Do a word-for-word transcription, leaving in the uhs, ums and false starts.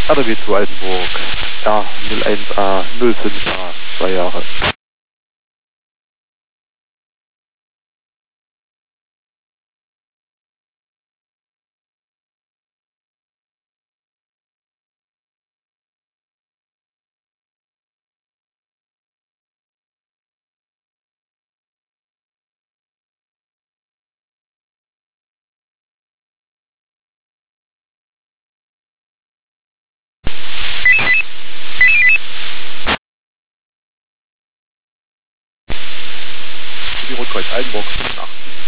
R W zu Altenburg. Ja, null eins A, null fünf A, zwei Jahre. Die Rotkreuz Altenburg fünfundachtzig.